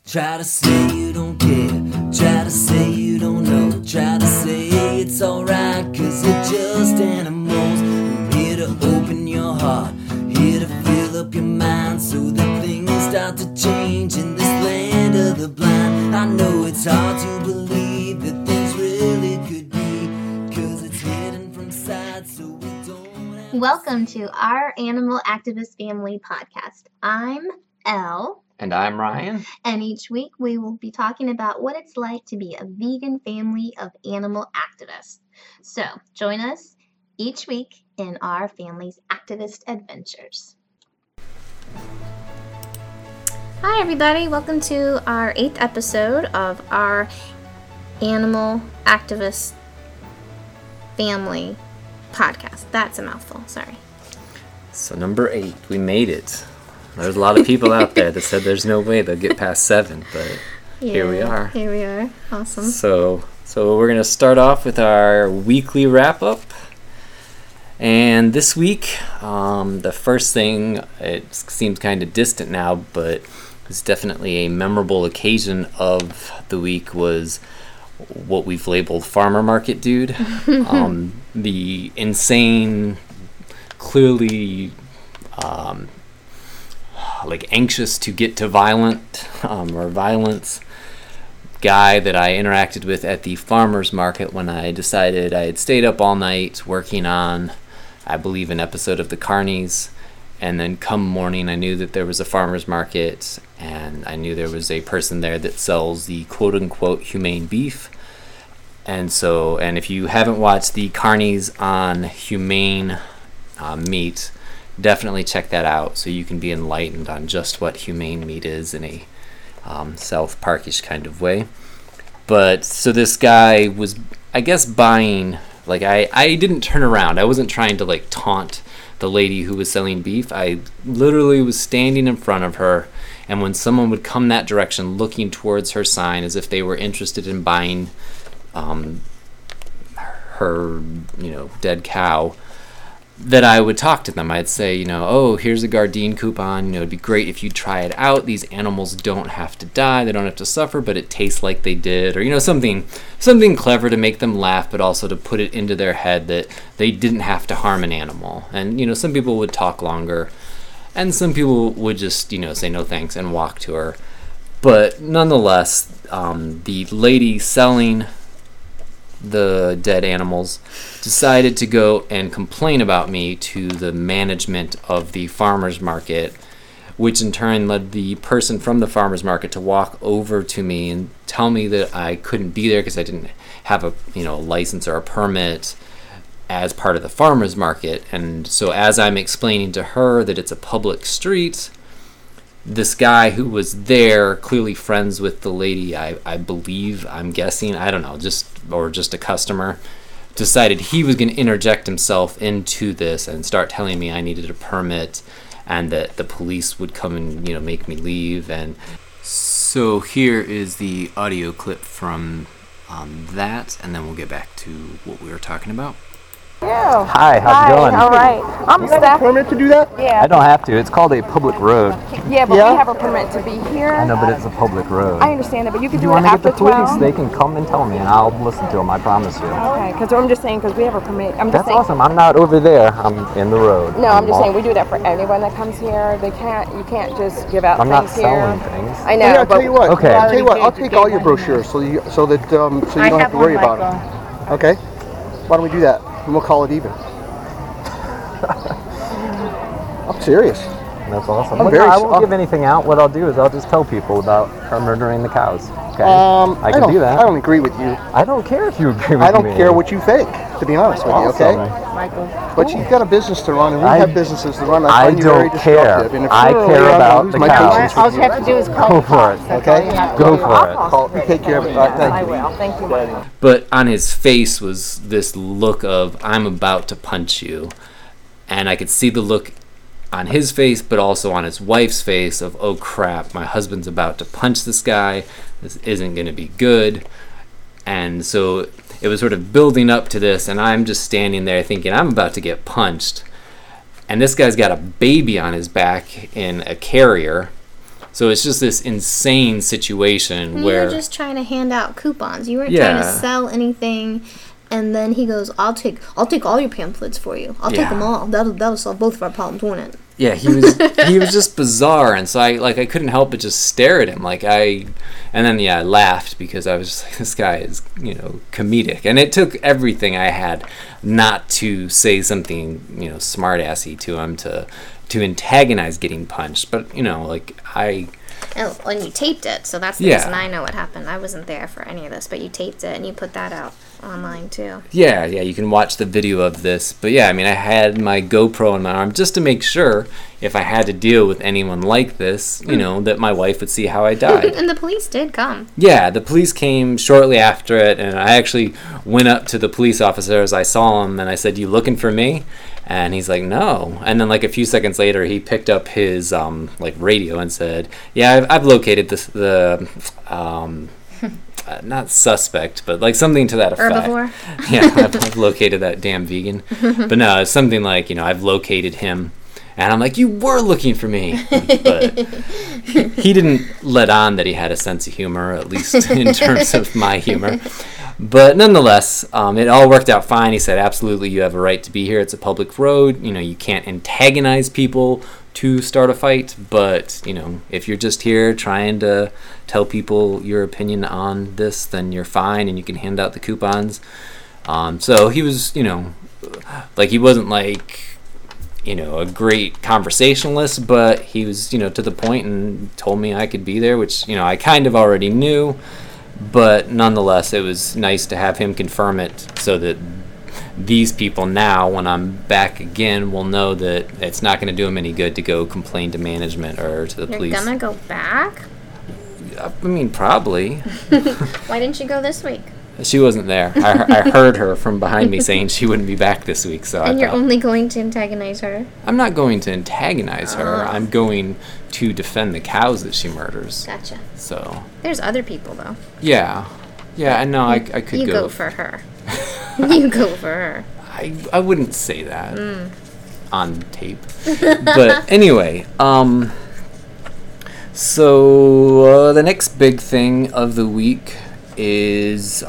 Try to say you don't care, try to say you don't know, try to say it's alright, cause they're just animals. I'm here to open your heart, here to fill up your mind, so that things start to change in this land of the blind. I know it's hard to believe that things really could be, cause it's hidden from sight, so we don't have. Welcome to our Animal Activist Family podcast. I'm Elle. And I'm Ryan. And each week we will be talking about what it's like to be a vegan family of animal activists. So join us each week in our family's activist adventures. Hi everybody, welcome to our 8th episode of our Animal Activist Family podcast. That's a mouthful, sorry. So number 8, we made it. There's a lot of people out there that said there's no way they'll get past 7, but here we are. Here we are. Awesome. So we're going to start off with our weekly wrap-up. And this week, the first thing, it seems kind of distant now, but it's definitely a memorable occasion of the week, was what we've labeled Farmer Market Dude. The insane, clearly anxious to get to violence guy that I interacted with at the farmer's market when I decided I had stayed up all night working on, I believe, an episode of the Carnies, and then come morning I knew that there was a farmer's market, and I knew there was a person there that sells the quote-unquote humane beef. And if you haven't watched the Carnies on humane meat, definitely check that out so you can be enlightened on just what humane meat is in a South Parkish kind of way. But so this guy was, I guess, buying, I didn't turn around. I wasn't trying to taunt the lady who was selling beef. I literally was standing in front of her, and when someone would come that direction looking towards her sign as if they were interested in buying her dead cow, that I would talk to them. I'd say, oh, here's a Gardein coupon. It'd be great if you try it out. These animals don't have to die. They don't have to suffer, but it tastes like they did. Or, something clever to make them laugh, but also to put it into their head that they didn't have to harm an animal. And, some people would talk longer, and some people would just, say no thanks and walk to her. But nonetheless, the lady selling the dead animals decided to go and complain about me to the management of the farmer's market, which in turn led the person from the farmer's market to walk over to me and tell me that I couldn't be there because I didn't have a license or a permit as part of the farmer's market. And so as I'm explaining to her that it's a public street, this guy who was there, clearly friends with the lady, I believe, I'm guessing, I don't know, just a customer, decided he was going to interject himself into this and start telling me I needed a permit and that the police would come and, make me leave. And so here is the audio clip from that, and then we'll get back to what we were talking about. Yeah. Hi, how's it going? All right. I'm You have a Steph. permit to do that? Yeah. I don't have to. It's called a public road. Yeah, but Yeah? we have a permit to be here. I know, but it's a public road. I understand that, but you can If you do it want to get after the police, 12. they can come and tell me, and I'll listen to them. I promise you. Okay, because I'm just saying, because we have a permit. I'm just That's saying. awesome. I'm not over there. I'm in the road. No, I'm just saying we do that for anyone that comes here. You can't just give out I'm not things here. selling things. I know, Yeah, I'll but tell you what. Okay. I'll tell you what. I'll take all your brochures so you don't have to worry about it. Okay. Why don't we do that? And we'll call it even. I'm serious. That's awesome. I'm very I won't so- give anything out. What I'll do is I'll just tell people about her murdering the cows. Okay? I can don't, do that. I don't agree with you. I don't care if you agree with me. I don't care what you think, to be honest with you, okay? But you've got a business to run, and we have businesses to run. I find you very don't care. disruptive. And if I you're care early, I'm about gonna lose the my cows. patience all with you have to do is call Go the for cops. it. That's Okay? all you have to Go do. for I'll it. call. You take care of it. All right, thank I you. will. Thank you, buddy. But on his face was this look of, I'm about to punch you. And I could see the look on his face, but also on his wife's face of, oh crap, my husband's about to punch this guy. This isn't going to be good. And so it was sort of building up to this, and I'm just standing there thinking, I'm about to get punched. And this guy's got a baby on his back in a carrier. So it's just this insane situation You where were just trying to hand out coupons. You weren't trying to Yeah. sell anything. And then he goes, I'll take all your pamphlets for you. I'll take Yeah. them all. That'll solve both of our problems, won't it? yeah, he was just bizarre, and so I couldn't help but just stare at him and then I laughed because I was just like, this guy is comedic, and it took everything I had not to say something smart-assy to him to antagonize getting punched, but And you taped it, so that's the reason I know what happened. I wasn't there for any of this, but you taped it and you put that out online too. Yeah, you can watch the video of this. But yeah, I mean, I had my GoPro in my arm just to make sure if I had to deal with anyone like this, that my wife would see how I died. And the police did come. Yeah, the police came shortly after it, and I actually went up to the police officer as I saw him, and I said, "You looking for me?" And he's like, "No." And then a few seconds later, he picked up his radio and said, "Yeah, I've located the not suspect, but something to that effect." Herbivore? Yeah, I've located that damn vegan. But no, it's something like, I've located him. And I'm like, "You were looking for me." But he didn't let on that he had a sense of humor, at least in terms of my humor. But nonetheless, it all worked out fine. He said, "Absolutely, you have a right to be here. It's a public road. You can't antagonize people to start a fight. But, if you're just here trying to tell people your opinion on this, then you're fine, and you can hand out the coupons." So he was, he wasn't a great conversationalist, but he was, to the point and told me I could be there, which, I kind of already knew. But nonetheless, it was nice to have him confirm it so that these people now, when I'm back again, will know that it's not going to do them any good to go complain to management or to the police. You're gonna go back? I mean, probably. Why didn't you go this week? She wasn't there. I heard her from behind me saying she wouldn't be back this week. So And you're only going to antagonize her? I'm not going to antagonize her. I'm going to defend the cows that she murders. Gotcha. So There's other people, though. yeah, I know. I could You go. go for her. You go for her. I wouldn't say that on tape. But anyway, so the next big thing of the week is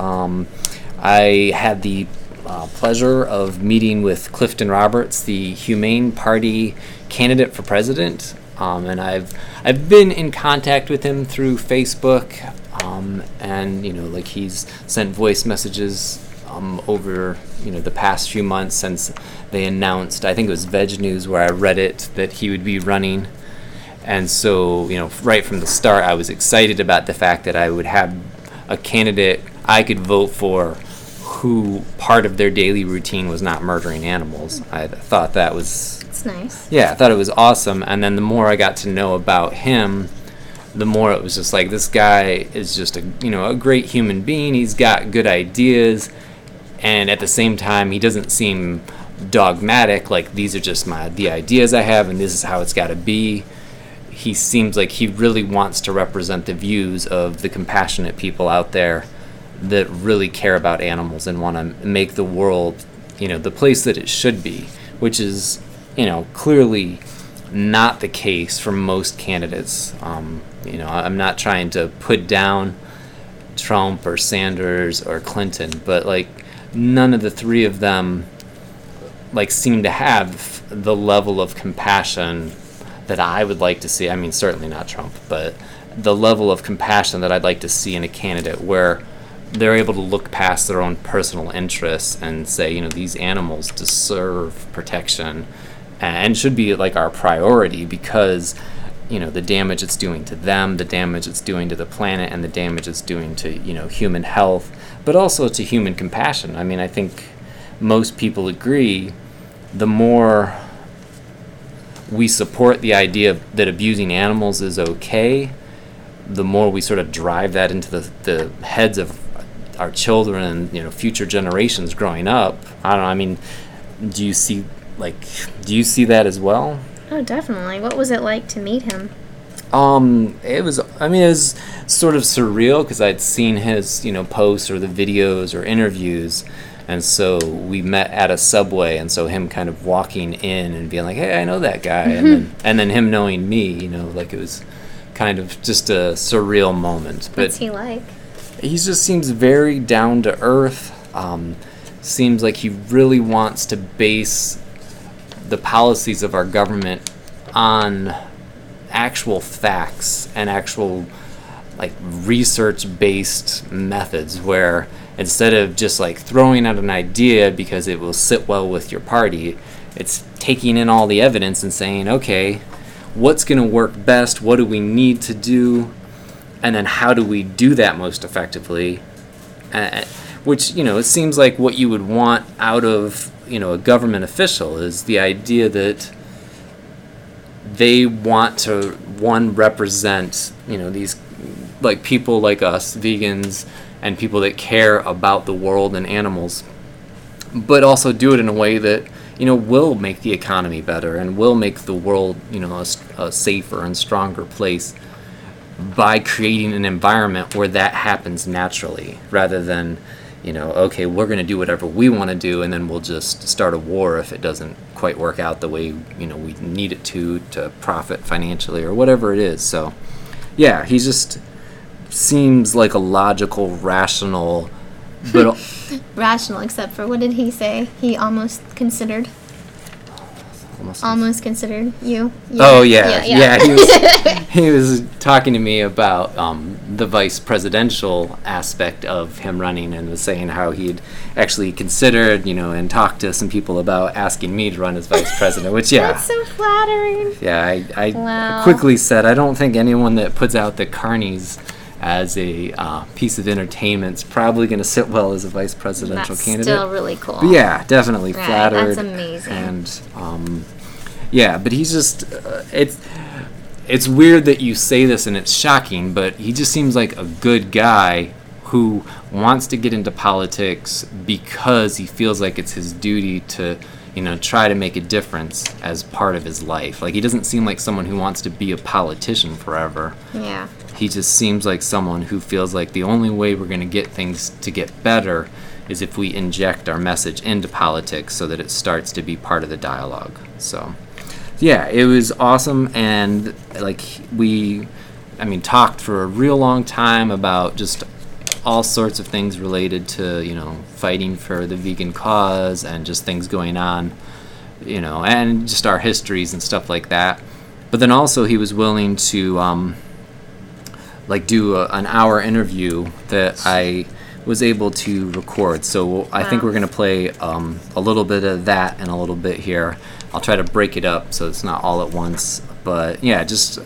I had the pleasure of meeting with Clifton Roberts, the Humane Party candidate for president, and I've been in contact with him through Facebook, and he's sent voice messages over the past few months since they announced, I think it was Veg News where I read it, that he would be running. And so right from the start I was excited about the fact that I would have a candidate I could vote for who part of their daily routine was not murdering animals. I thought that was... It's nice. Yeah, I thought it was awesome. And then the more I got to know about him, the more it was just like, this guy is just a great human being. He's got good ideas, and at the same time, he doesn't seem dogmatic, like these are just the ideas I have and this is how it's got to be. He seems like he really wants to represent the views of the compassionate people out there that really care about animals and want to make the world, the place that it should be, which is, clearly not the case for most candidates. I'm not trying to put down Trump or Sanders or Clinton, but none of the three of them seem to have the level of compassion that I would like to see. I mean, certainly not Trump, but the level of compassion that I'd like to see in a candidate where they're able to look past their own personal interests and say, these animals deserve protection and should be our priority because, the damage it's doing to them, the damage it's doing to the planet, and the damage it's doing to, human health, but also to human compassion. I mean, I think most people agree the more we support the idea that abusing animals is okay, the more we sort of drive that into the heads of our children and future generations growing up. I don't know. I mean, do you see that as well? Oh, definitely. What was it like to meet him? It was sort of surreal because I'd seen his posts or the videos or interviews. And so we met at a Subway, and so him kind of walking in and being like, "Hey, I know that guy," and then him knowing me, it was kind of just a surreal moment. But What's he like? he just seems very down to earth. Seems like he really wants to base the policies of our government on actual facts and actual like research-based methods, where instead of just like throwing out an idea because it will sit well with your party, it's taking in all the evidence and saying, okay, what's going to work best? What do we need to do? And then how do we do that most effectively? Which, it seems like what you would want out of, a government official is the idea that they want to, one, represent, these, like, people like us, vegans, and people that care about the world and animals, but also do it in a way that, will make the economy better and will make the world, a safer and stronger place by creating an environment where that happens naturally, rather than, okay, we're going to do whatever we want to do, and then we'll just start a war if it doesn't quite work out the way, we need it to profit financially or whatever it is. So, yeah, he just seems like a logical, rational, but Rational, except for, what did he say? He almost considered you. Oh yeah. He was talking to me about the vice presidential aspect of him running, and was saying how he'd actually considered, and talked to some people about asking me to run as vice president. Which, yeah, That's so flattering. Yeah, I Wow. quickly said I don't think anyone that puts out the carnies as a piece of entertainment is probably going to sit well as a vice presidential That's candidate. still really cool. But yeah, definitely Right, flattered. that's amazing. And yeah, but he's just it's weird that you say this and it's shocking, but he just seems like a good guy who wants to get into politics because he feels like it's his duty to, try to make a difference as part of his life. Like, he doesn't seem like someone who wants to be a politician forever. Yeah. He just seems like someone who feels like the only way we're going to get things to get better is if we inject our message into politics so that it starts to be part of the dialogue. So, yeah, it was awesome. And like, we talked for a real long time about just all sorts of things related to, fighting for the vegan cause and just things going on, and just our histories and stuff like that. But then also he was willing to do an hour interview that I was able to record. So I think we're going to play a little bit of that and a little bit here. I'll try to break it up so it's not all at once. But yeah, just,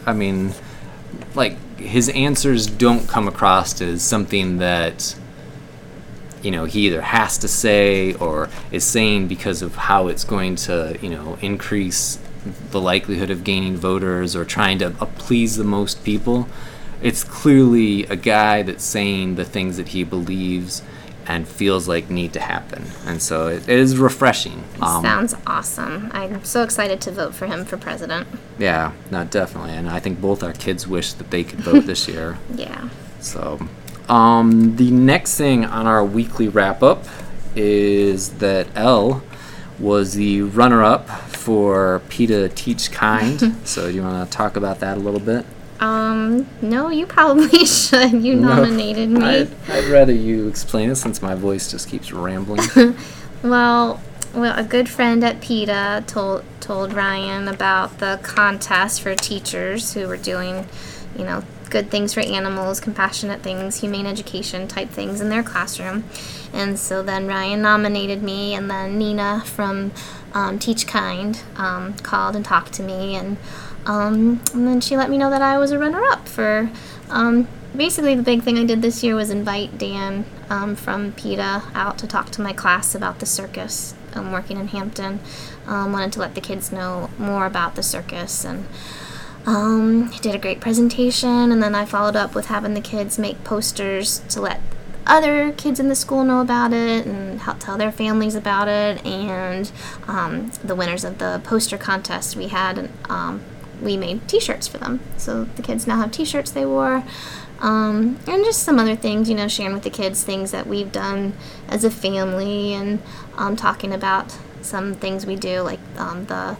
his answers don't come across as something that, he either has to say or is saying because of how it's going to, increase the likelihood of gaining voters or trying to please the most people. It's clearly a guy that's saying the things that he believes and feels like need to happen. And so it is refreshing. Sounds awesome. I'm so excited to vote for him for president. Yeah, no, definitely. And I think both our kids wish that they could vote this year. Yeah. So, the next thing on our weekly wrap-up is that Elle was the runner-up for PETA Teach Kind. So do you want to talk about that a little bit? No, you probably should. You nominated me. I'd rather you explain it since my voice just keeps rambling. Well, a good friend at PETA told Ryan about the contest for teachers who were doing, good things for animals, compassionate things, humane education type things in their classroom. And so then Ryan nominated me, and then Nina from Teach Kind called and talked to me, and then she let me know that I was a runner-up for, basically the big thing I did this year was invite Dan from PETA out to talk to my class about the circus. I'm working in Hampton. Wanted to let the kids know more about the circus, and did a great presentation, and then I followed up with having the kids make posters to let other kids in the school know about it and help tell their families about it. And the winners of the poster contest we had, we made t-shirts for them, so the kids now have t-shirts they wore, and just some other things, sharing with the kids things that we've done as a family, and talking about some things we do, like the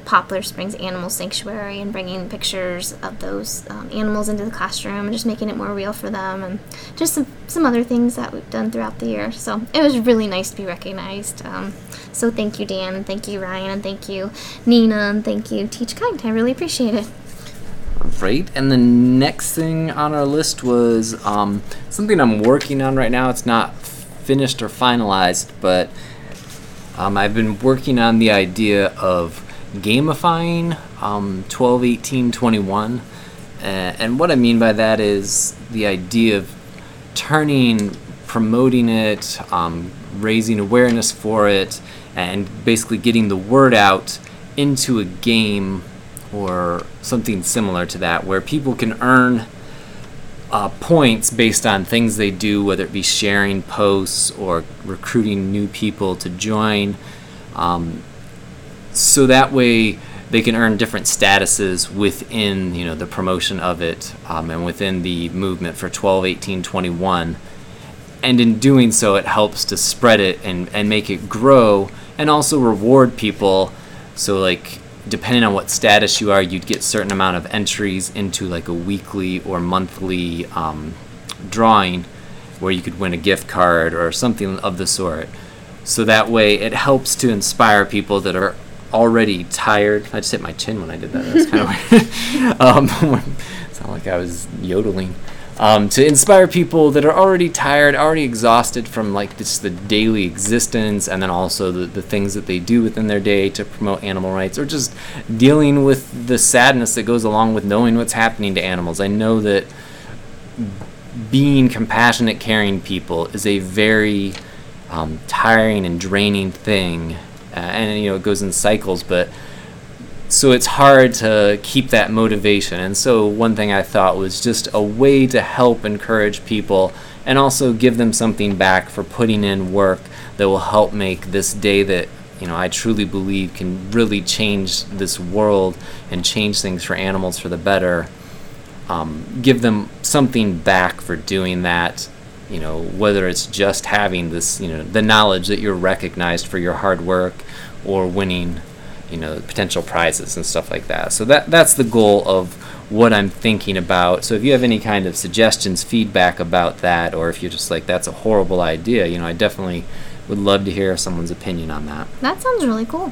Poplar Springs Animal Sanctuary and bringing pictures of those animals into the classroom and just making it more real for them, and just some other things that we've done throughout the year. So it was really nice to be recognized. So thank you, Dan, and thank you, Ryan, and thank you, Nina, and thank you, Teach Kind. I really appreciate it. Right, and the next thing on our list was something I'm working on right now. It's not finished or finalized, but I've been working on the idea of gamifying 12, 18, 21. And what I mean by that is the idea of promoting it, raising awareness for it, and basically getting the word out into a game or something similar to that, where people can earn points based on things they do, whether it be sharing posts or recruiting new people to join. So that way they can earn different statuses within, the promotion of it, and within the movement for 12, 18, 21. And in doing so, it helps to spread it and make it grow, and also reward people. So like, depending on what status you are, you'd get certain amount of entries into like a weekly or monthly drawing where you could win a gift card or something of the sort. So that way it helps to inspire people that are already tired. I just hit my chin when I did that. That's kind of weird. Sound like I was yodeling. To inspire people that are already tired, already exhausted from like just the daily existence, and then also the things that they do within their day to promote animal rights, or just dealing with the sadness that goes along with knowing what's happening to animals. I know that being compassionate, caring people is a very tiring and draining thing, and it goes in cycles, but so it's hard to keep that motivation. And so one thing I thought was just a way to help encourage people and also give them something back for putting in work that will help make this day that I truly believe can really change this world and change things for animals for the better. Give them something back for doing that, whether it's just having this, the knowledge that you're recognized for your hard work, or winning potential prizes and stuff like that. So that's the goal of what I'm thinking about. So if you have any kind of suggestions, feedback about that, or if you're just like, that's a horrible idea, I definitely would love to hear someone's opinion on that. That sounds really cool.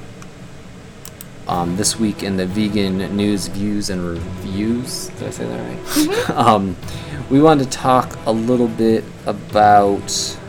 This week in the vegan news, views, and reviews, did I say that right? Mm-hmm. We wanted to talk a little bit about,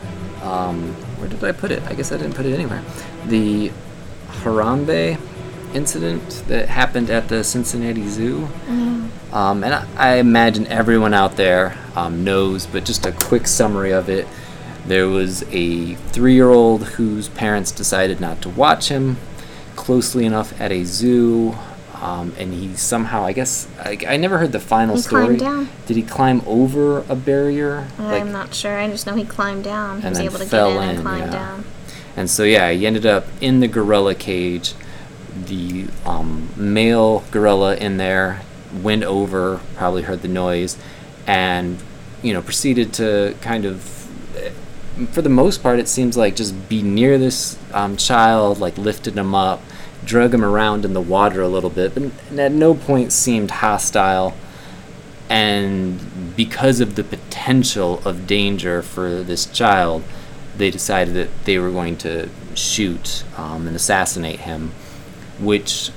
where did I put it? I guess I didn't put it anywhere. The Harambe incident that happened at the Cincinnati Zoo. And I imagine everyone out there knows, but just a quick summary of it. There was a 3-year-old whose parents decided not to watch him closely enough at a zoo, and he somehow, I guess, I never heard the final story. He climbed down. Did he climb over a barrier? I'm not sure. I just know he climbed down. He was able to get in and climb down. And so, he ended up in the gorilla cage. The male gorilla in there went over, probably heard the noise, and, proceeded to kind of, for the most part, it seems like just be near this child, like lifted him up, drug him around in the water a little bit, but at no point seemed hostile. And because of the potential of danger for this child, they decided that they were going to shoot and assassinate him, which,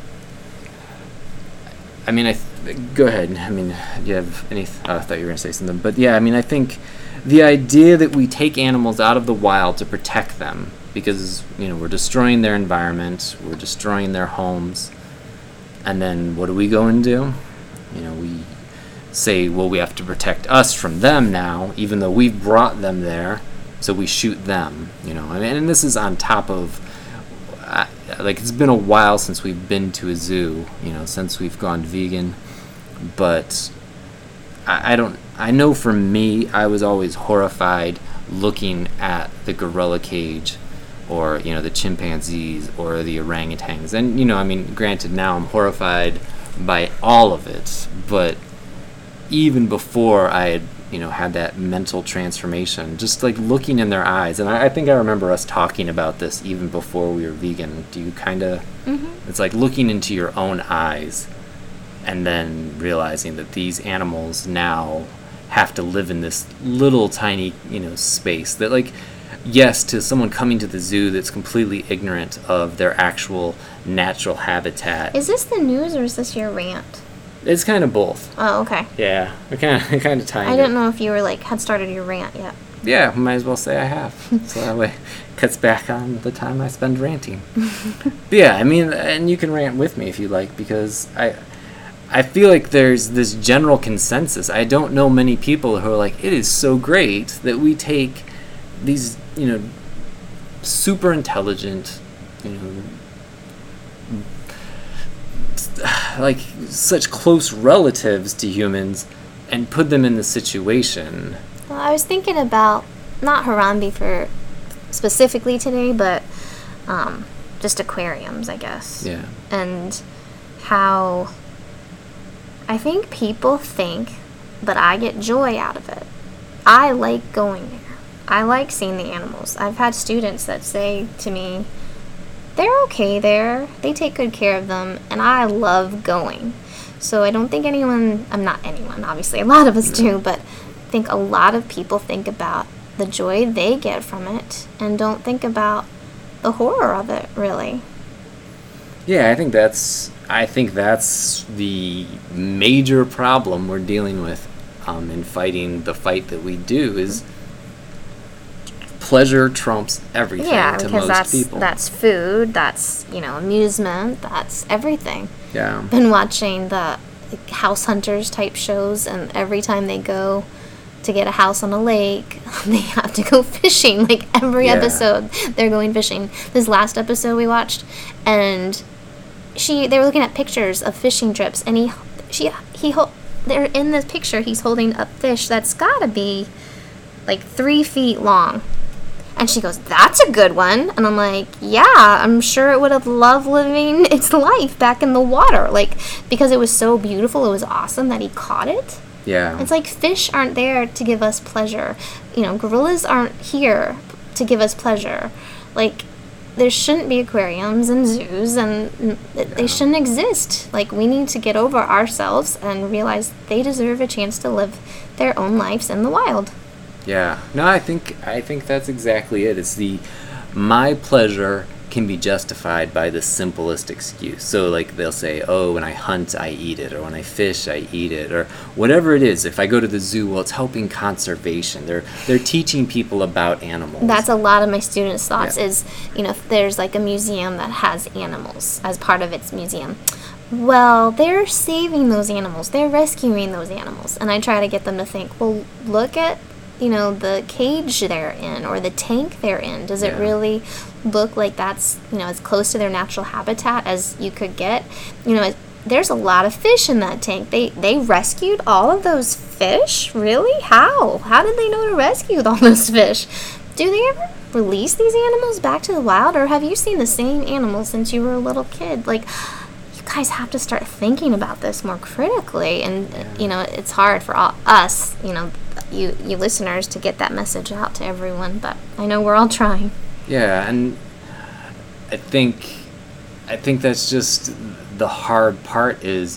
go ahead. Do you have any... I thought you were going to say something. But I think the idea that we take animals out of the wild to protect them, because, we're destroying their environment, we're destroying their homes, and then what do we go and do? We say, well, we have to protect us from them now, even though we've brought them there. So we shoot them, and this is on top of, it's been a while since we've been to a zoo, since we've gone vegan, but I know for me, I was always horrified looking at the gorilla cage, or, the chimpanzees, or the orangutans, and, granted, now I'm horrified by all of it, but even before I had, had that mental transformation, just like looking in their eyes. And I think I remember us talking about this even before we were vegan. Do you kind of It's like looking into your own eyes and then realizing that these animals now have to live in this little tiny, space that, like, yes, to someone coming to the zoo that's completely ignorant of their actual natural habitat. Is this the news or is this your rant? It's kind of both. Oh, okay. Yeah, we're kind of tying I it. didn't know if you were had started your rant yet. Yeah, might as well say I have. So that way it cuts back on the time I spend ranting. But yeah, I mean, and you can rant with me if you like, because I feel like there's this general consensus. I don't know many people who are like, it is so great that we take these, super intelligent, like such close relatives to humans and put them in the situation. Well, I was thinking about, not Harambe for specifically today, but just aquariums, I guess. Yeah. And how I think people think, but I get joy out of it. I like going there. I like seeing the animals. I've had students that say to me, they're okay there. They take good care of them, and I love going. So I don't think not anyone, obviously, a lot of us do, but I think a lot of people think about the joy they get from it and don't think about the horror of it, really. Yeah, I think that's the major problem we're dealing with in fighting the fight that we do is pleasure trumps everything to most people. That's food, that's, amusement, that's everything. Yeah. Been watching the House Hunters type shows, and every time they go to get a house on a lake, they have to go fishing. Like every episode, they're going fishing. This last episode we watched, and they were looking at pictures of fishing trips, and they're in this picture. He's holding a fish that's gotta be like 3 feet long. And she goes, that's a good one. And I'm like, yeah, I'm sure it would have loved living its life back in the water. Like, because it was so beautiful, it was awesome that he caught it. Yeah. It's like fish aren't there to give us pleasure. Gorillas aren't here to give us pleasure. Like, there shouldn't be aquariums and zoos, and they shouldn't exist. Like, we need to get over ourselves and realize they deserve a chance to live their own lives in the wild. Yeah. No, I think that's exactly it. It's my pleasure can be justified by the simplest excuse. So, like, they'll say, oh, when I hunt, I eat it, or when I fish, I eat it, or whatever it is. If I go to the zoo, well, it's helping conservation. They're teaching people about animals. That's a lot of my students' thoughts is, if there's like a museum that has animals as part of its museum. Well, they're saving those animals. They're rescuing those animals. And I try to get them to think, well, look at the cage they're in or the tank they're in. Does it really look like that's, as close to their natural habitat as you could get? There's a lot of fish in that tank. They rescued all of those fish? Really? How? How did they know to rescue all those fish? Do they ever release these animals back to the wild, or have you seen the same animals since you were a little kid? Like, you guys have to start thinking about this more critically, and it's hard for us, you listeners, to get that message out to everyone, but I know we're all trying. Yeah, and I think that's just the hard part is,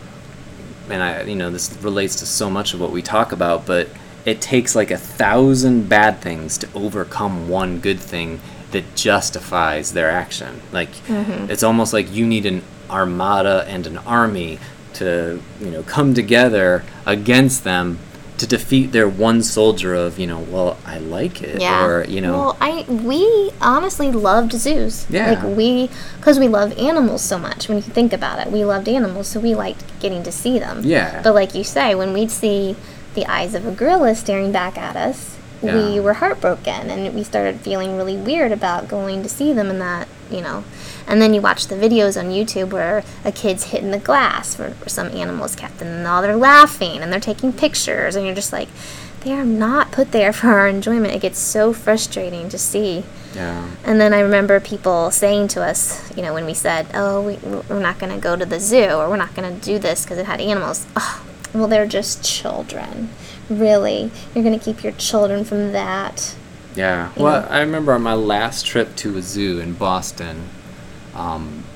and this relates to so much of what we talk about, but it takes like 1,000 bad things to overcome one good thing that justifies their action. Like, it's almost like you need an armada and an army to, come together against them to defeat their one soldier of, well, I like it. Yeah. Or, Well, we honestly loved zoos. Yeah. Like, because we love animals so much. When you think about it, we loved animals, so we liked getting to see them. Yeah. But like you say, when we'd see the eyes of a gorilla staring back at us, we were heartbroken, and we started feeling really weird about going to see them in that, And then you watch the videos on YouTube where a kid's hitting the glass where some animal's kept, and now they're laughing and they're taking pictures, and you're just like, they are not put there for our enjoyment. It gets so frustrating to see. Yeah. And then I remember people saying to us, when we said, oh, we're not going to go to the zoo, or we're not going to do this because it had animals. Oh, well, they're just children. Really? You're going to keep your children from that? Yeah. Well, I remember on my last trip to a zoo in Boston,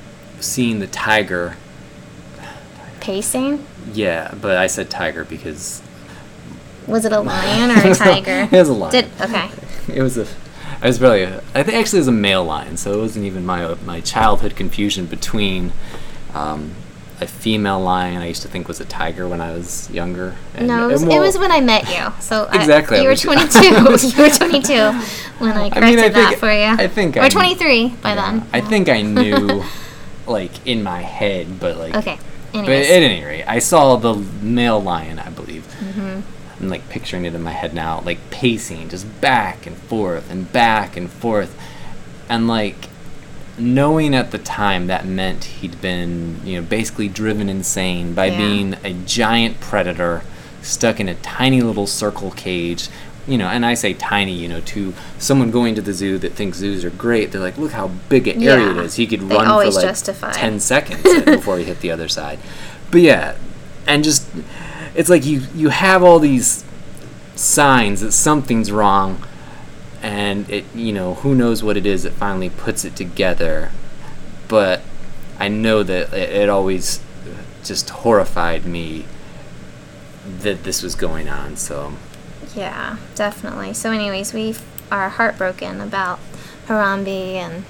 seeing the tiger. Pacing? Yeah, but I said tiger because Was it a lion or a tiger? it was a lion. Okay. It was probably I think actually it was a male lion, so it wasn't even my childhood confusion between a female lion I used to think was a tiger when I was younger. And No, it was when I met you. So Exactly. You were 22. You were 22 when I corrected that for you. I think or 23 by then. I think I knew, like, in my head, but like. Okay. But Anyways. at any rate, I saw the male lion, I believe. Mm-hmm. I'm like picturing it in my head now, like pacing, just back and forth and back and forth, and like knowing at the time that meant he'd been, basically driven insane by being a giant predator stuck in a tiny little circle cage. And I say tiny, to someone going to the zoo that thinks zoos are great, they're like, look how big an area it is. He could run for like justify. 10 seconds before he hit the other side. But yeah, and just, it's like you have all these signs that something's wrong, and it, who knows what it is that finally puts it together. But I know that it always just horrified me that this was going on, so... Yeah, definitely. So anyways, we are heartbroken about Harambe and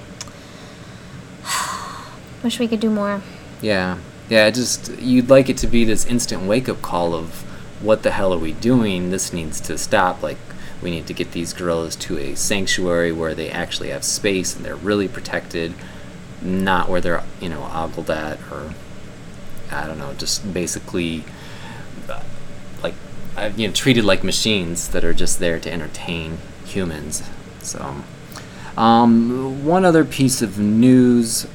wish we could do more. Yeah, just, you'd like it to be this instant wake-up call of, what the hell are we doing? This needs to stop. Like, we need to get these gorillas to a sanctuary where they actually have space and they're really protected, not where they're, ogled at, or, I don't know, just basically... treated like machines that are just there to entertain humans. So, one other piece of news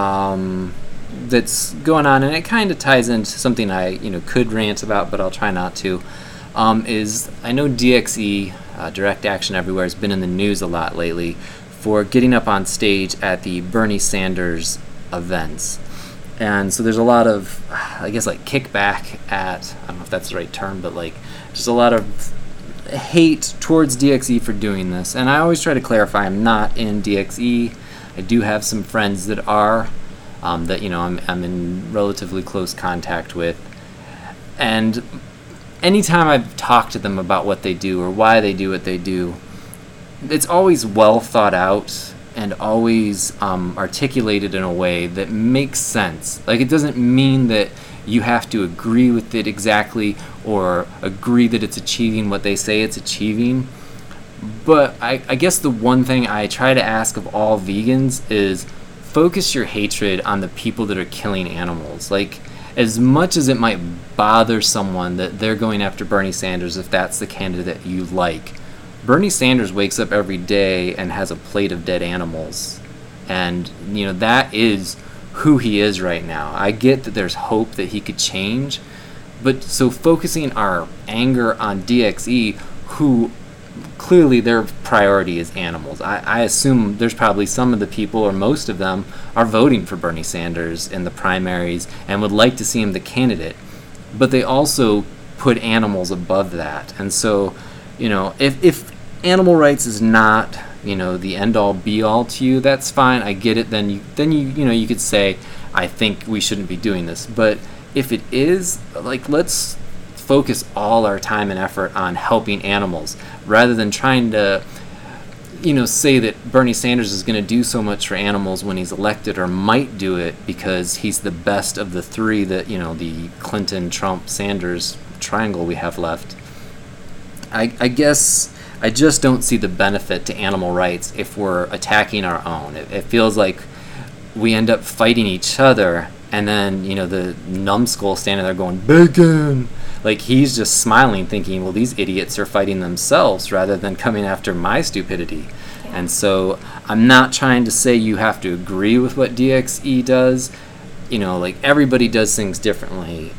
that's going on, and it kind of ties into something I could rant about, but I'll try not to. Is I know DXE, Direct Action Everywhere, has been in the news a lot lately for getting up on stage at the Bernie Sanders events. And so there's a lot of, I guess, like kickback at, I don't know if that's the right term, but like just a lot of hate towards DXE for doing this. And I always try to clarify I'm not in DXE. I do have some friends that are, that, I'm in relatively close contact with. And anytime I've talked to them about what they do or why they do what they do, it's always well thought out and always articulated in a way that makes sense. Like, it doesn't mean that you have to agree with it exactly or agree that it's achieving what they say it's achieving. But I guess the one thing I try to ask of all vegans is focus your hatred on the people that are killing animals. Like, as much as it might bother someone that they're going after Bernie Sanders if that's the candidate you like, Bernie Sanders wakes up every day and has a plate of dead animals. And, that is who he is right now. I get that there's hope that he could change, but so focusing our anger on DXE, who clearly their priority is animals. I assume there's probably some of the people, or most of them, are voting for Bernie Sanders in the primaries and would like to see him the candidate. But they also put animals above that. And so, if animal rights is not, the end-all be-all to you, that's fine. I get it. Then you could say, I think we shouldn't be doing this. But if it is, like, let's focus all our time and effort on helping animals rather than trying to, say that Bernie Sanders is going to do so much for animals when he's elected, or might do it because he's the best of the three that, the Clinton, Trump, Sanders triangle we have left. I guess I just don't see the benefit to animal rights if we're attacking our own. It feels like we end up fighting each other, and then, the numbskull standing there going, bacon! Like, he's just smiling, thinking, well, these idiots are fighting themselves rather than coming after my stupidity. Yeah. And so I'm not trying to say you have to agree with what DXE does. Like, everybody does things differently.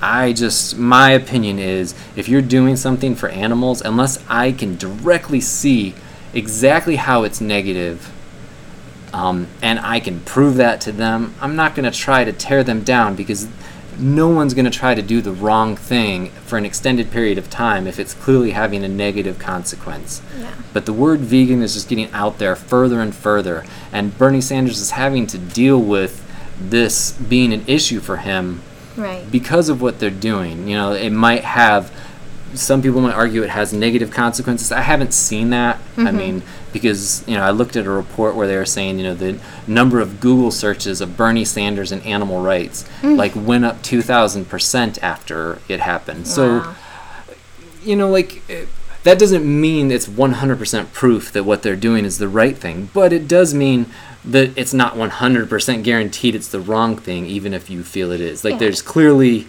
My opinion is, if you're doing something for animals, unless I can directly see exactly how it's negative, and I can prove that to them, I'm not going to try to tear them down, because no one's going to try to do the wrong thing for an extended period of time if it's clearly having a negative consequence. Yeah. But the word vegan is just getting out there further and further, and Bernie Sanders is having to deal with this being an issue for him Right. because of what they're doing. You know, it might have, some people might argue it has negative consequences. I haven't seen that. I mean, because, you know, I looked at a report where they were saying, you know, the number of Google searches of Bernie Sanders and animal rights like went up 2,000% after it happened. So, Wow. you know, like, that doesn't mean it's 100% proof that what they're doing is the right thing, but it does mean that it's not 100% guaranteed it's the wrong thing, even if you feel it is. Like, Yeah. there's clearly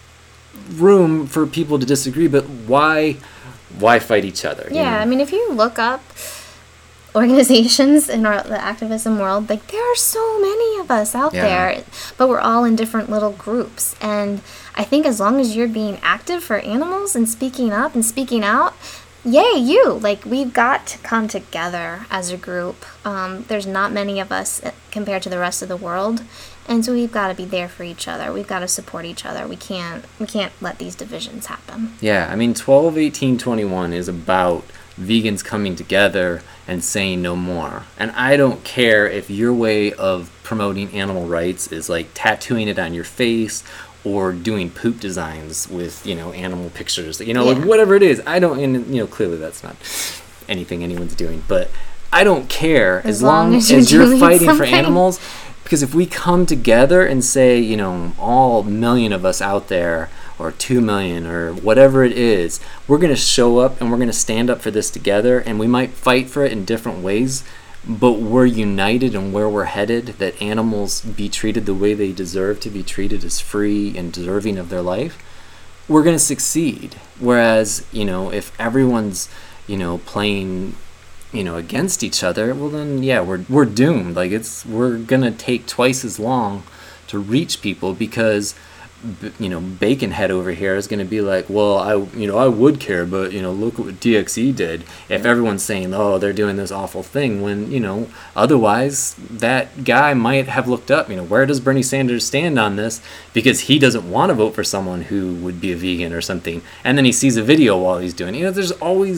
room for people to disagree, but why fight each other? you Yeah, know? I mean, if you look up organizations in the activism world, like, there are so many of us out Yeah. there, but we're all in different little groups. And I think as long as you're being active for animals and speaking up and speaking out, yay, you! Like, we've got to come together as a group. There's not many of us compared to the rest of the world, and so we've got to be there for each other. We've got to support each other. We can't let these divisions happen. Yeah, I mean, 12/18/21 is about vegans coming together and saying no more. And I don't care if your way of promoting animal rights is like tattooing it on your face or doing poop designs with, you know, animal pictures, you know, Yeah. like whatever it is. I don't, and, you know, clearly that's not anything anyone's doing, but I don't care as long as you're doing fighting for something. animals. Because if we come together and say, you know, all million of us out there, or 2 million, or whatever it is, we're going to show up and we're going to stand up for this together, and we might fight for it in different ways, but we're united in where we're headed, that animals be treated the way they deserve to be treated, as free and deserving of their life, we're going to succeed. Whereas, you know, if everyone's, you know, playing, you know, against each other, well then, yeah, we're doomed. Like, we're gonna take twice as long to reach people, because you know, Baconhead over here is gonna be like, well, I would care, but, you know, look what DXE did. If everyone's saying, oh, they're doing this awful thing, when, you know, otherwise that guy might have looked up, you know, where does Bernie Sanders stand on this, because he doesn't want to vote for someone who would be a vegan or something, and then he sees a video while he's doing it. You know, there's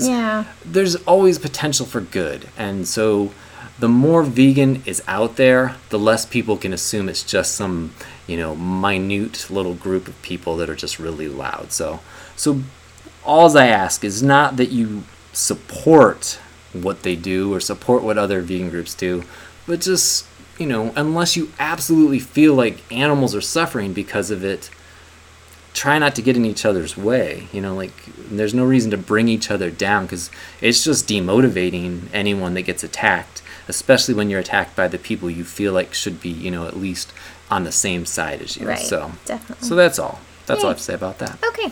always potential for good. And so the more vegan is out there, the less people can assume it's just some, you know, minute little group of people that are just really loud. So all I ask is not that you support what they do or support what other vegan groups do, but just, you know, unless you absolutely feel like animals are suffering because of it, try not to get in each other's way. You know, like, there's no reason to bring each other down, because it's just demotivating anyone that gets attacked, especially when you're attacked by the people you feel like should be, you know, at least on the same side as you. Right, So definitely. So that's all I Yay. have to say about that. Okay.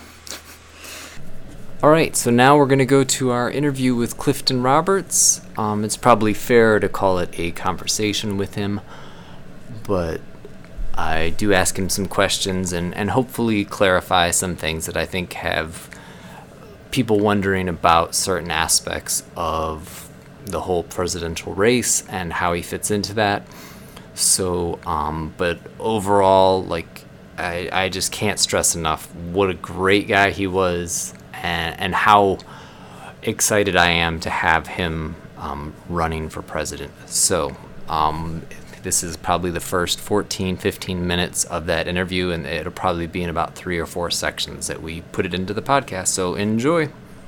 All right, so now we're going to go to our interview with Clifton Roberts. It's probably fair to call it a conversation with him, but I do ask him some questions and hopefully clarify some things that I think have people wondering about certain aspects of the whole presidential race and how he fits into that. So, but overall, like, I just can't stress enough what a great guy he was, and how excited I am to have him running for president. So, this is probably the first 14-15 minutes of that interview, and it'll probably be in about 3 or 4 sections that we put it into the podcast. So enjoy.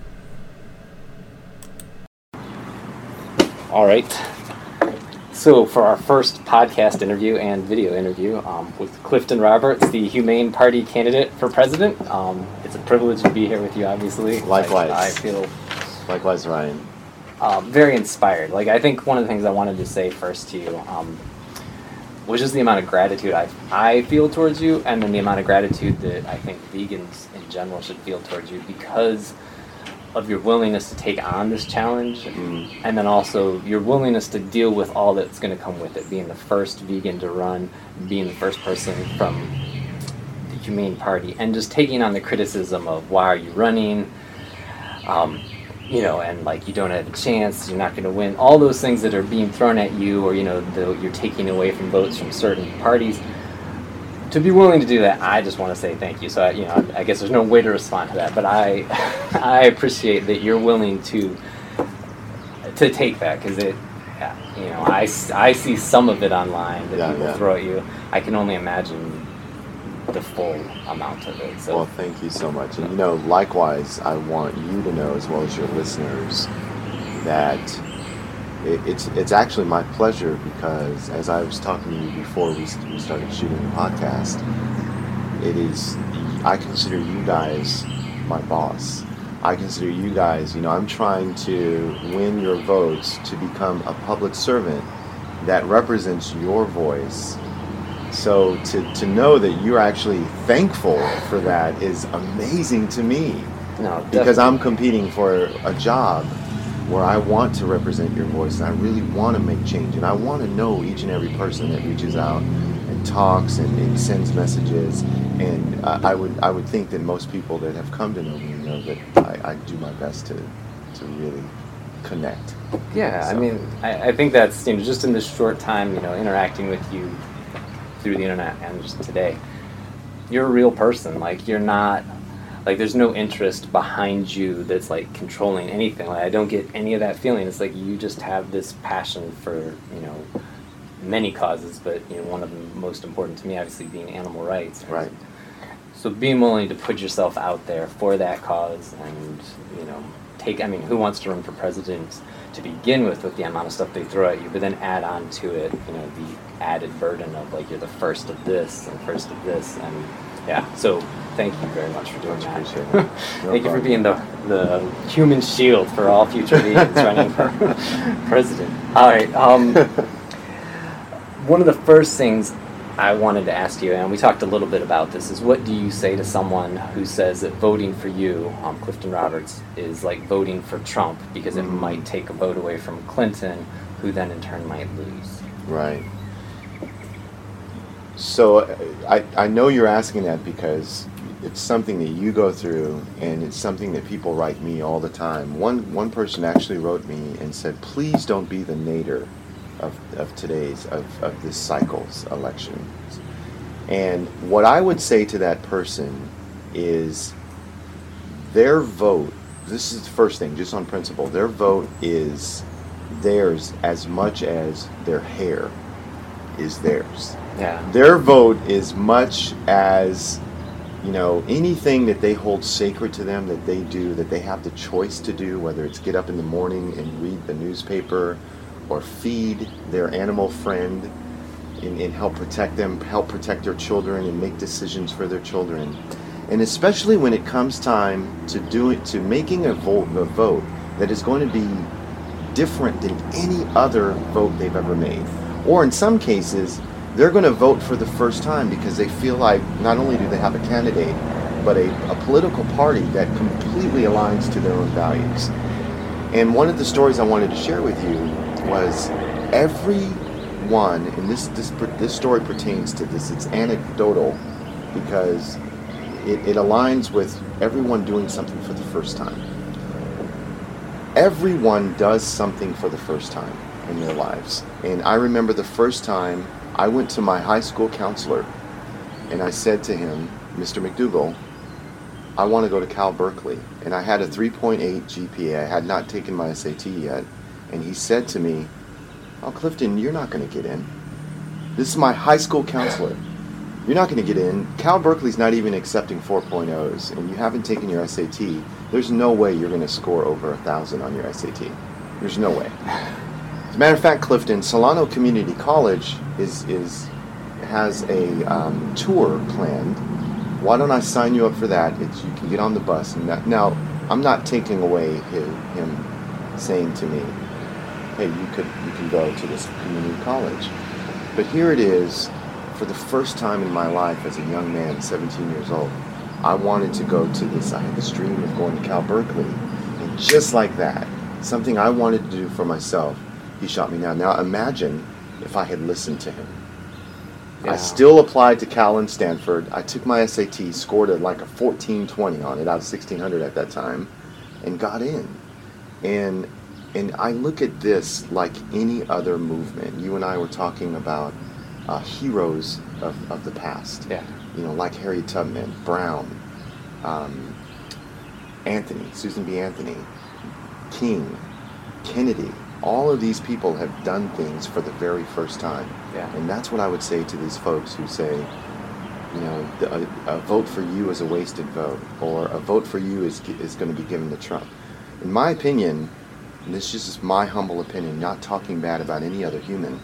All right. So for our first podcast interview and video interview with Clifton Roberts, the Humane Party candidate for president, it's a privilege to be here with you, obviously. Likewise. I feel Likewise, Ryan. very inspired. Like, I think one of the things I wanted to say first to you was just the amount of gratitude I feel towards you, and then the amount of gratitude that I think vegans in general should feel towards you, because of your willingness to take on this challenge, and then also your willingness to deal with all that's going to come with it, being the first vegan to run, being the first person from the Humane Party, and just taking on the criticism of why are you running, you know, and like you don't have a chance, you're not going to win, all those things that are being thrown at you, or, you know, you're taking away from votes from certain parties. To be willing to do that, I just want to say thank you. So, I guess there's no way to respond to that, but I appreciate that you're willing to take that, because you know, I see some of it online that Yeah, people yeah. throw at you. I can only imagine the full amount of it. So Well, thank you so much. And you know, likewise, I want you to know, as well as your listeners, that it's actually my pleasure, because as I was talking to you before we started shooting the podcast, I consider you guys my boss. I consider you guys, you know, I'm trying to win your votes to become a public servant that represents your voice. So to know that you're actually thankful for that is amazing to me. no, Because definitely. I'm competing for a job where I want to represent your voice, and I really want to make change, and I want to know each and every person that reaches out and talks and sends messages. And I would think that most people that have come to know me know that I do my best to really connect. Yeah, I So- mean, I think that's, you know, just in this short time, you know, interacting with you through the internet and just today, you're a real person. Like, you're not, like, there's no interest behind you that's, like, controlling anything. Like, I don't get any of that feeling. It's like you just have this passion for, you know, many causes, but, you know, one of the most important to me, obviously, being animal rights. Right. So being willing to put yourself out there for that cause and, you know, I mean, who wants to run for president to begin with the amount of stuff they throw at you, but then add on to it, you know, the added burden of, like, you're the first of this and first of this, and yeah, so thank you very much for doing Much that. appreciated. No Thank you for problem. being the human shield for all future vegans running for president. All right, one of the first things I wanted to ask you, and we talked a little bit about this, is what do you say to someone who says that voting for you, Clifton Roberts, is like voting for Trump because it might take a vote away from Clinton, who then in turn might lose? Right. So I know you're asking that because it's something that you go through, and it's something that people write me all the time. One person actually wrote me and said, please don't be the Nader of this cycle's election. And what I would say to that person is their vote, this is the first thing, just on principle, their vote is theirs as much as their hair is theirs. Yeah. Their vote is much as, you know, anything that they hold sacred to them, that they do, that they have the choice to do, whether it's get up in the morning and read the newspaper or feed their animal friend and help protect them, help protect their children and make decisions for their children. And especially when it comes time to making a vote that is going to be different than any other vote they've ever made. Or in some cases, they're going to vote for the first time because they feel like not only do they have a candidate, but a political party that completely aligns to their own values. And one of the stories I wanted to share with you was everyone, and this story pertains to this, it's anecdotal because it aligns with everyone doing something for the first time. Everyone does something for the first time in their lives. And I remember the first time I went to my high school counselor and I said to him, Mr. McDougall, I want to go to Cal Berkeley. And I had a 3.8 GPA. I had not taken my SAT yet. And he said to me, oh, Clifton, you're not going to get in. This is my high school counselor. You're not going to get in. Cal Berkeley's not even accepting 4.0s, and you haven't taken your SAT. There's no way you're going to score over 1,000 on your SAT. There's no way. As a matter of fact, Clifton, Solano Community College has a tour planned. Why don't I sign you up for that? You can get on the bus. Now, I'm not taking away him saying to me, hey, you can go to this community college. But here it is, for the first time in my life as a young man, 17 years old, I wanted to go to this. I had this dream of going to Cal Berkeley. And just like that, something I wanted to do for myself, he shot me down. Now imagine if I had listened to him. Yeah. I still applied to Cal and Stanford. I took my SAT, scored like a 1420 on it, out of 1600 at that time, and got in. And I look at this like any other movement. You and I were talking about heroes of the past. Yeah. You know, like Harriet Tubman, Brown, Anthony, Susan B. Anthony, King, Kennedy. All of these people have done things for the very first time. Yeah. And that's what I would say to these folks who say, you know, a vote for you is a wasted vote, or a vote for you is going to be given to Trump. In my opinion, and this is just my humble opinion, not talking bad about any other human,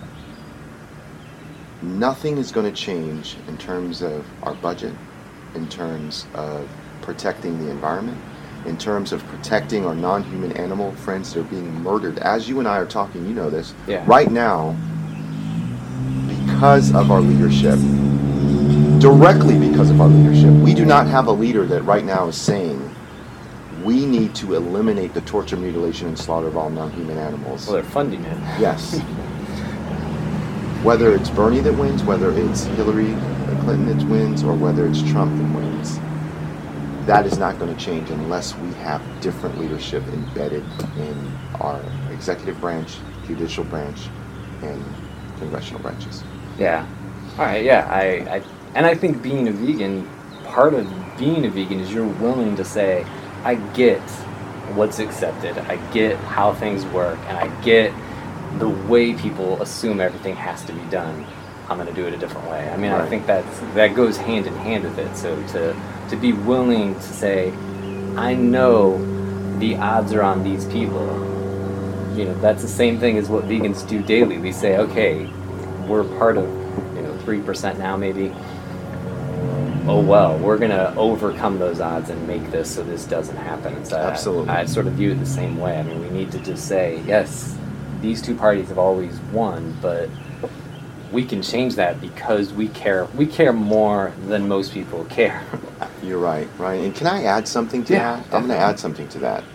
nothing is going to change in terms of our budget, in terms of protecting the environment, in terms of protecting our non-human animal friends that are being murdered. As you and I are talking, you know this, right now, because of our leadership, directly because of our leadership, we do not have a leader that right now is saying we need to eliminate the torture, mutilation, and slaughter of all non-human animals. Well, they're funding it. Yes. Whether it's Bernie that wins, whether it's Hillary Clinton that wins, or whether it's Trump that wins, that is not going to change unless we have different leadership embedded in our executive branch, judicial branch, and congressional branches. Yeah. All right. Yeah. I think being a vegan, part of being a vegan is you're willing to say, I get what's accepted, I get how things work, and I get the way people assume everything has to be done. I'm going to do it a different way. I mean, right. I think that goes hand in hand with it. So to be willing to say, I know the odds are on these people. You know, that's the same thing as what vegans do daily. We say, okay, we're part of, 3% now maybe. Oh well, we're going to overcome those odds and make this so this doesn't happen. And so absolutely. I sort of view it the same way. I mean, we need to just say, yes, these two parties have always won, but we can change that because we care. We care more than most people care. You're right. And can I add something to that? Definitely. I'm going to add something to that.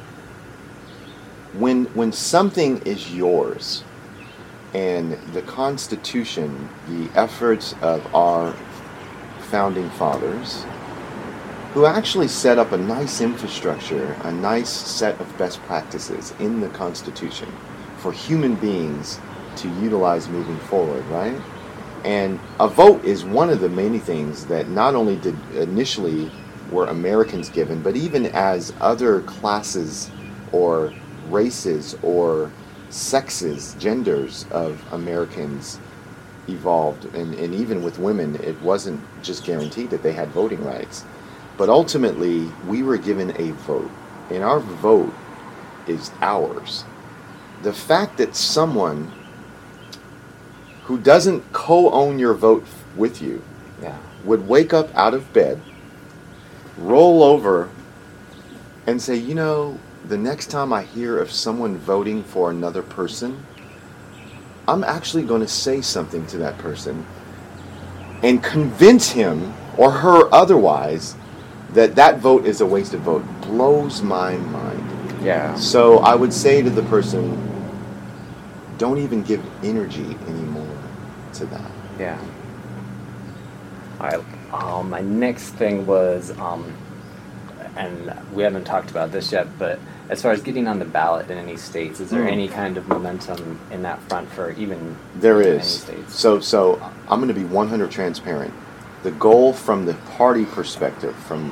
When something is yours, and the Constitution, the efforts of our founding fathers, who actually set up a nice infrastructure, a nice set of best practices in the Constitution for human beings to utilize moving forward, right? And a vote is one of the many things that not only did initially were Americans given, but even as other classes or races or sexes, genders of Americans evolved, and even with women, it wasn't just guaranteed that they had voting rights. But ultimately, we were given a vote, and our vote is ours. The fact that someone who doesn't co-own your vote with you would wake up out of bed, roll over, and say, the next time I hear of someone voting for another person, I'm actually going to say something to that person and convince him or her otherwise that vote is a wasted vote. Blows my mind. Yeah. So I would say to the person, don't even give energy anymore to that. Yeah. All right. My next thing was, and we haven't talked about this yet, but as far as getting on the ballot in any states, is there any kind of momentum in that front for even there is any states? So I'm going to be 100% transparent. The goal from the party perspective, from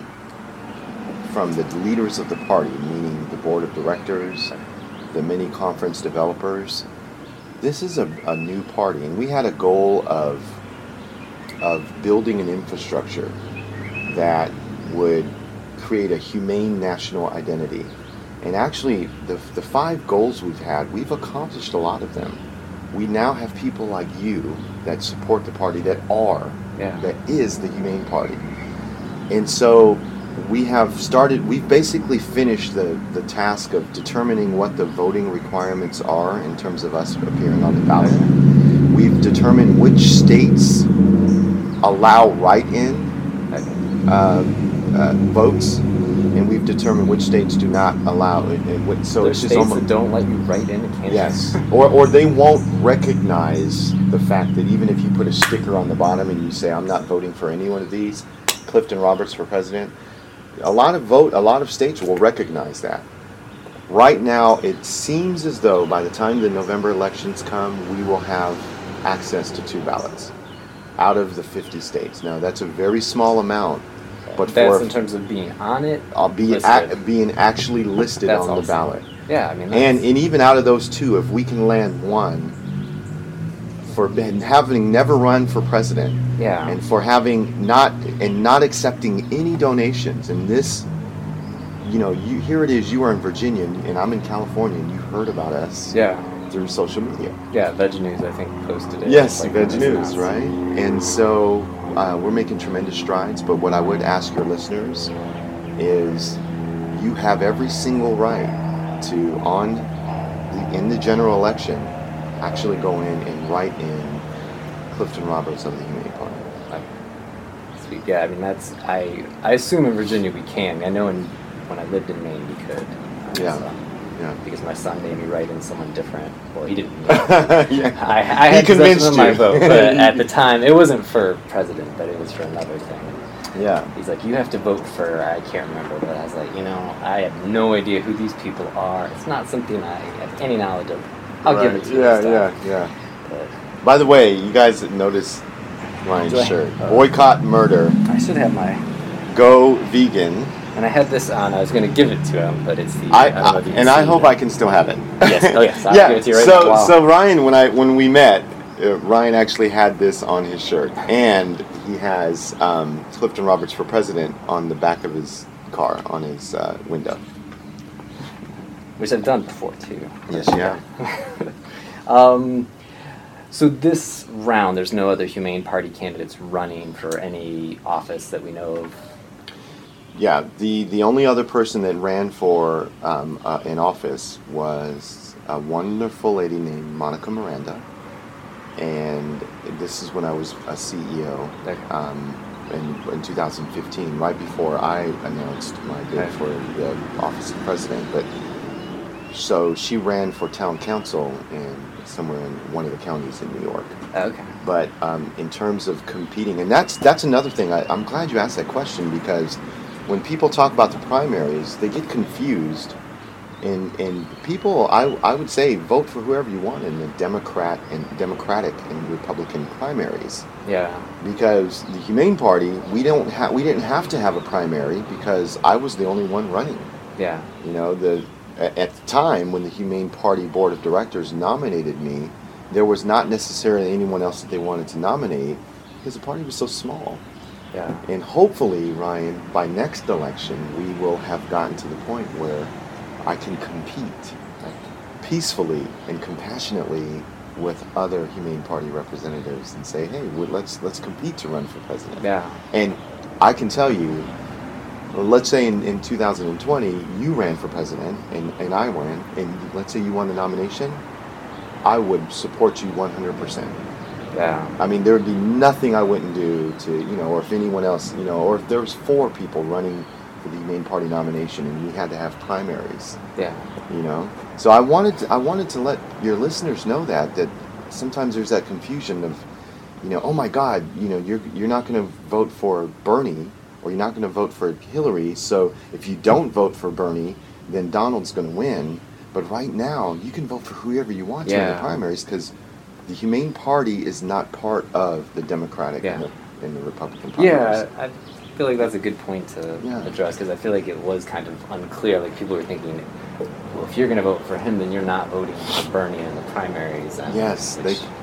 the leaders of the party, meaning the board of directors, the many conference developers, this is a new party, and we had a goal of building an infrastructure that would create a humane national identity. And actually, the 5 goals we've had, we've accomplished a lot of them. We now have people like you that support the party that is the Humane Party. And so we've basically finished the task of determining what the voting requirements are in terms of us appearing on the ballot. We've determined which states allow write-in votes, and we've determined which states do not allow it. So there's it's just states that don't let you write in a candidate. Yes, or they won't recognize the fact that even if you put a sticker on the bottom and you say, I'm not voting for any one of these, Clifton Roberts for president, a lot of states will recognize that. Right now, it seems as though by the time the November elections come, we will have access to 2 ballots out of the 50 states. Now, that's a very small amount. But that's in terms of being on it? Being actually listed on the ballot. Yeah, I mean, and even out of those two, if we can land one for having never run for president, yeah, and for having not accepting any donations, and this, here it is, you are in Virginia and I'm in California, and you heard about us through social media. Yeah, Veg News, I think, posted it. Yes, Veg News, right? And so we're making tremendous strides, but what I would ask your listeners is you have every single right to, in the general election, actually go in and write in Clifton Roberts of the Humane Party. Sweet. Yeah, I mean, I assume in Virginia we can. I know when I lived in Maine we could. Yeah. Because my son made me write in someone different. Well, he didn't. Yeah. I had convinced possession of my vote, but at the time it wasn't for president, but it was for another thing. Yeah. He's like, you have to vote for, I can't remember, but I was like, I have no idea who these people are. It's not something I have any knowledge of. I'll give it to you. Yeah. But, by the way, you guys notice Ryan's shirt. Boycott murder. I should have my Go vegan. And I had this on. I was going to give it to him, but it's the. I hope I can still have it. Yes. Oh yes. I'll give it to you right now. Wow. So Ryan, when we met, Ryan actually had this on his shirt, and he has Clifton Roberts for president on the back of his car on his window. Which I've done before too. Yes, yeah. So this round, there's no other Humane Party candidates running for any office that we know of. Yeah, the only other person that ran for an office was a wonderful lady named Monica Miranda, and this is when I was a CEO in 2015, right before I announced my bid for the office of president. But so she ran for town council somewhere in one of the counties in New York. Okay. But in terms of competing, and that's another thing. I'm glad you asked that question, because when people talk about the primaries, they get confused, and people, I would say, vote for whoever you want in the Democratic and Republican primaries. Yeah. Because the Humane Party, we didn't have to have a primary because I was the only one running. Yeah. At the time when the Humane Party Board of Directors nominated me, there was not necessarily anyone else that they wanted to nominate because the party was so small. Yeah. And hopefully, Ryan, by next election, we will have gotten to the point where I can compete peacefully and compassionately with other Humane Party representatives and say, hey, let's compete to run for president. Yeah. And I can tell you, let's say in 2020, you ran for president and I ran, and let's say you won the nomination, I would support you 100%. Yeah. I mean, there would be nothing I wouldn't do to, or if anyone else, or if there was 4 people running for the Humane Party nomination and we had to have primaries. Yeah. So I wanted to let your listeners know that sometimes there's that confusion of, oh my God, you're not going to vote for Bernie or you're not going to vote for Hillary. So if you don't vote for Bernie, then Donald's going to win. But right now, you can vote for whoever you want to in the primaries because the Humane Party is not part of the Democratic and the Republican primaries. Yeah, I feel like that's a good point to address because I feel like it was kind of unclear. Like people were thinking, well, if you're going to vote for him, then you're not voting for Bernie in the primaries. Yes.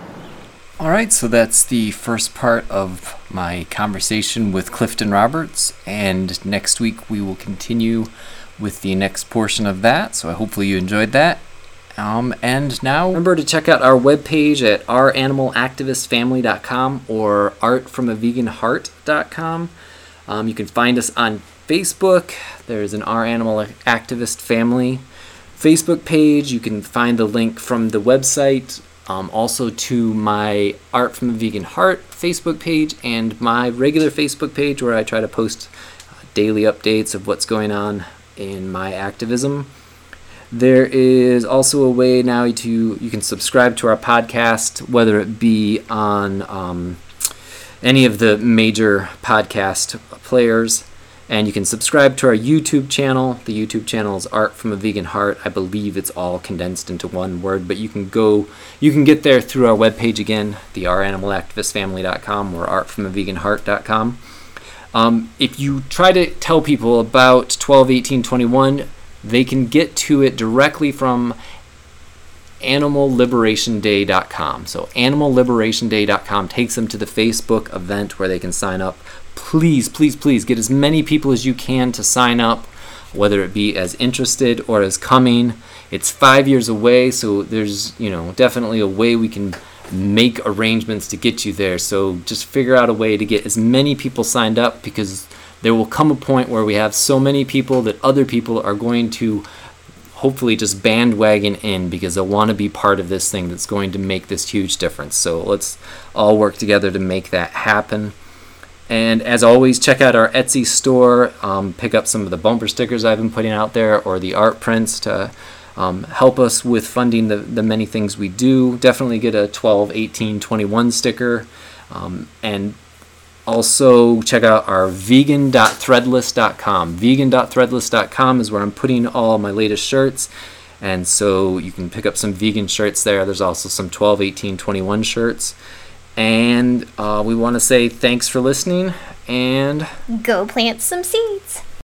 All right, so that's the first part of my conversation with Clifton Roberts, and next week we will continue with the next portion of that. So hopefully you enjoyed that. And now remember to check out our webpage at ouranimalactivistfamily.com or artfromaveganheart.com. You can find us on Facebook. There's an Our Animal Activist Family Facebook page. You can find the link from the website, also to my Art from a Vegan Heart Facebook page and my regular Facebook page where I try to post daily updates of what's going on in my activism. There is also a way now you can subscribe to our podcast, whether it be on any of the major podcast players, and you can subscribe to our YouTube channel. The YouTube channel is Art from a Vegan Heart. I believe it's all condensed into one word, but you can get there through our webpage again, the ouranimalactivistfamily.com or artfromaveganheart.com. If you try to tell people about 121821, they can get to it directly from animalliberationday.com. So animalliberationday.com takes them to the Facebook event where they can sign up. Please, please, please get as many people as you can to sign up, whether it be as interested or as coming. It's 5 years away, so there's, definitely a way we can make arrangements to get you there. So just figure out a way to get as many people signed up, because there will come a point where we have so many people that other people are going to hopefully just bandwagon in, because they'll want to be part of this thing that's going to make this huge difference. So let's all work together to make that happen. And as always, check out our Etsy store. Pick up some of the bumper stickers I've been putting out there, or the art prints to help us with funding the many things we do. Definitely get a 12, 18, 21 sticker. And also check out our vegan.threadless.com. Vegan.threadless.com is where I'm putting all my latest shirts. And so you can pick up some vegan shirts there. There's also some 12, 18, 21 shirts. And we want to say thanks for listening, and Go plant some seeds.